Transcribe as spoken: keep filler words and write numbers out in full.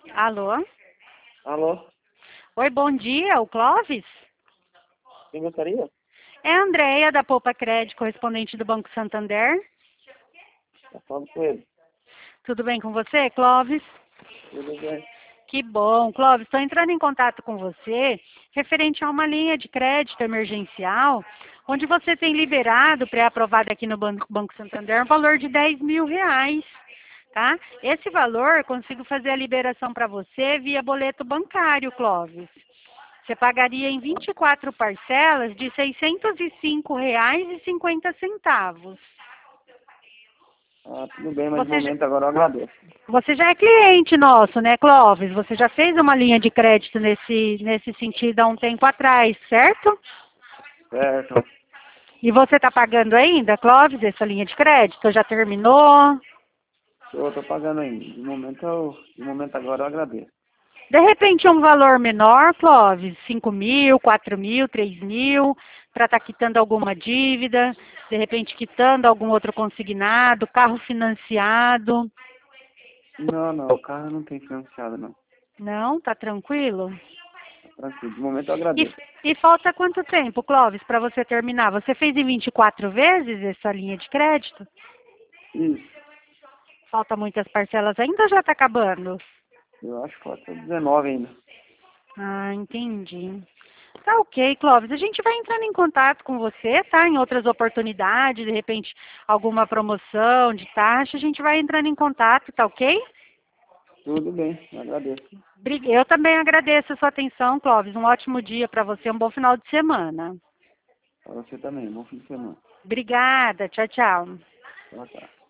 Alô? Alô? Oi, bom dia, o Clóvis? Quem gostaria? É a Andréia, da Poupa Crédito, correspondente do Banco Santander. Tá falando com ele. Tudo bem com você, Clóvis? Tudo bem. Que bom. Clóvis, estou entrando em contato com você referente a uma linha de crédito emergencial, onde você tem liberado, pré-aprovado aqui no Banco, Banco Santander, um valor de dez mil reais. Tá? Esse valor eu consigo fazer a liberação para você via boleto bancário, Clóvis. Você pagaria em vinte e quatro parcelas de seiscentos e cinco reais e cinquenta centavos. Ah, tudo bem, mas no Você já, momento agora eu agradeço. você já é cliente nosso, né, Clóvis? Você já fez uma linha de crédito nesse, nesse sentido há um tempo atrás, certo? Certo. E você está pagando ainda, Clóvis, essa linha de crédito? Já terminou? Eu tô pagando ainda. De momento, eu, de momento agora eu agradeço. De repente, um valor menor, Clóvis, cinco mil, quatro mil, três mil, para estar quitando alguma dívida, de repente quitando algum outro consignado, carro financiado. Não, não, o carro não tem financiado, não. Não? Tá tranquilo? Tá tranquilo. De momento eu E, agradeço. e falta quanto tempo, Clóvis, para você terminar? Você fez em vinte e quatro vezes essa linha de crédito? Isso. Falta muitas parcelas ainda ou já está acabando? Eu acho que falta dezenove ainda. Ah, entendi. Tá ok, Clóvis. A gente vai entrando em contato com você, tá? Em outras oportunidades, de repente alguma promoção de taxa, a gente vai entrando em contato, tá ok? Tudo bem, eu agradeço. Bri- Eu também agradeço a sua atenção, Clóvis. Um ótimo dia para você, um bom final de semana. Pra você também. Bom fim de semana. Obrigada. Tchau, tchau. Tchau, tchau.